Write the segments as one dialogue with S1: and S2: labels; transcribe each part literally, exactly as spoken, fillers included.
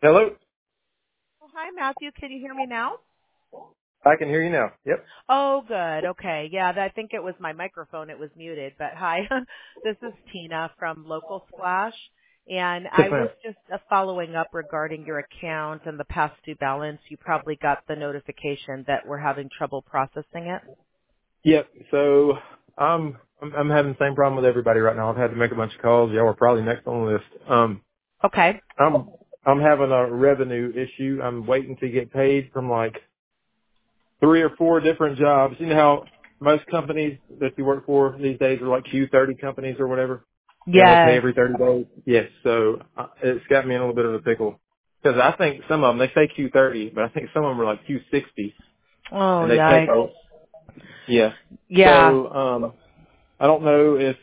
S1: Hello?
S2: Oh, hi, Matthew. Can you hear me now?
S1: I can hear you now. Yep.
S2: Oh, good. Okay. Yeah, I think it was my microphone. It was muted. But hi, this is Tina from Local Splash. And
S1: Yes,
S2: I was
S1: ma'am.
S2: just uh, following up regarding your account and the past due balance. You probably got the notification that we're having trouble processing it.
S1: Yep. So I'm, I'm I'm having the same problem with everybody right now. I've had to make a bunch of calls. Y'all were probably next on the list. Um,
S2: Okay.
S1: I'm I'm having a revenue issue. I'm waiting to get paid from like three or four different jobs. You know how most companies that you work for these days are like Q thirty companies or whatever. They only pay
S2: Yes.
S1: every thirty days. Yes. So uh, it's got me in a little bit of a pickle because I think some of them they say Q thirty, but I think some of them are like Q sixty,
S2: Oh,
S1: and they take
S2: yikes.
S1: a yeah.
S2: Yeah.
S1: So um, I don't know if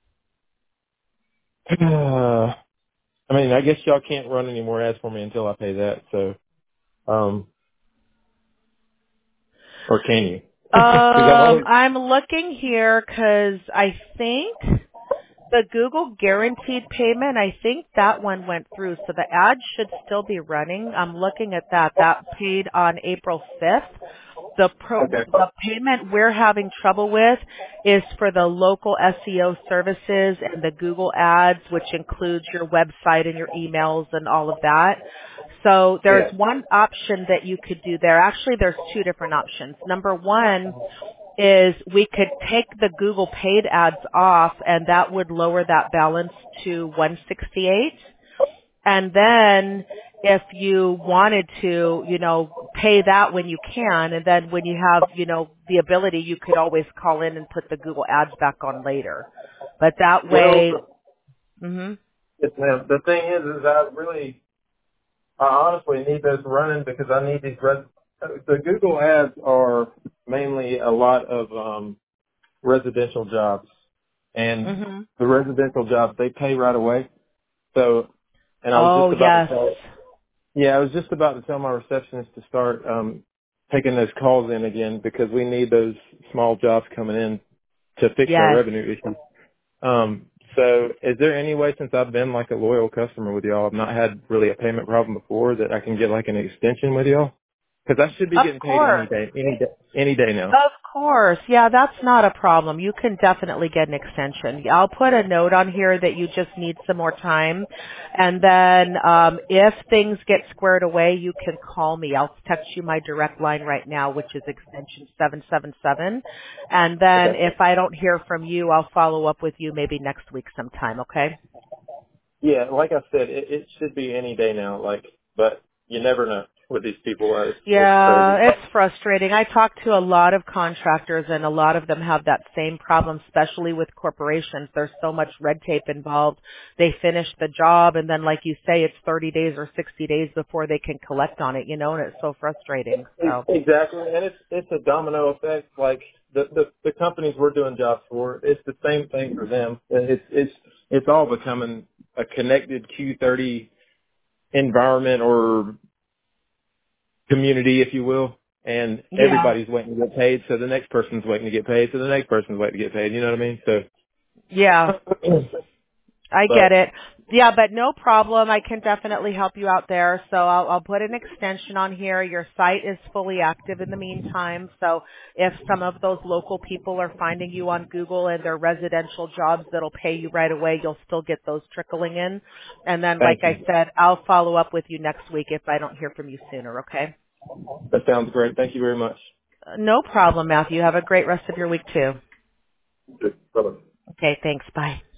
S1: uh, I mean I guess y'all can't run any more ads for me until I pay that. So um, or can you? Because I've
S2: Um,
S1: always
S2: I'm looking here because I think the Google guaranteed payment, I think that one went through, so the ad should still be running. I'm looking at that. That paid on April fifth. The pro,
S1: okay.
S2: the payment we're having trouble with is for the local S E O services and the Google ads, which includes your website and your emails and all of that. So there's
S1: Yeah.
S2: one option that you could do there. Actually, there's two different options. Number one is we could take the Google paid ads off and that would lower that balance to one sixty-eight. And then if you wanted to, you know, pay that when you can, and then when you have, you know, the ability, you could always call in and put the Google ads back on later. But that
S1: Well,
S2: way, mhm.
S1: yes, ma'am. The thing is, is I really, I honestly need those running because I need these. Res- the Google ads are mainly a lot of um, residential jobs, and
S2: Mhm.
S1: the residential jobs they pay right away. So, and I was
S2: Oh,
S1: just about to
S2: yes.
S1: tell, yeah, I was just about to tell my receptionist to start um, taking those calls in again because we need those small jobs coming in to fix our
S2: Yes.
S1: revenue issue. Um, so is there any way, since I've been like a loyal customer with y'all, I've not had really a payment problem before, that I can get like an extension with y'all? Because I should be
S2: Of
S1: getting paid any
S2: course.
S1: day, any day, any day now.
S2: Of course. Yeah, that's not a problem. You can definitely get an extension. I'll put a note on here that you just need some more time. And then um, if things get squared away, you can call me. I'll text you my direct line right now, which is extension seven seven seven. And then
S1: Okay.
S2: if I don't hear from you, I'll follow up with you maybe next week sometime, okay?
S1: Yeah, like I said, it, it should be any day now. Like, but you never know with these people. Uh, It's, it's crazy.
S2: Yeah, it's frustrating. I talk to a lot of contractors and a lot of them have that same problem, especially with corporations. There's so much red tape involved. They finish the job and then like you say, it's thirty days or sixty days before they can collect on it, you know, and it's so frustrating. So,
S1: Exactly, and it's it's a domino effect. Like the the, the companies we're doing jobs for, it's the same thing for them. It's it's it's all becoming a connected Q thirty environment or community, if you will. And
S2: yeah.
S1: everybody's waiting to get paid, so the next person's waiting to get paid, so the next person's waiting to get paid. You know what I mean? So,
S2: Yeah. I get
S1: but
S2: it. Yeah, but no problem. I can definitely help you out there. So I'll, I'll put an extension on here. Your site is fully active in the meantime. So if some of those local people are finding you on Google and they're residential jobs that'll pay you right away, you'll still get those trickling in. And then, like
S1: thank
S2: I
S1: you.
S2: said, I'll follow up with you next week if I don't hear from you sooner, okay?
S1: That sounds great. Thank you very much.
S2: Uh, No problem, Matthew. Have a great rest of your week too.
S1: Bye bye.
S2: Okay, thanks. Bye.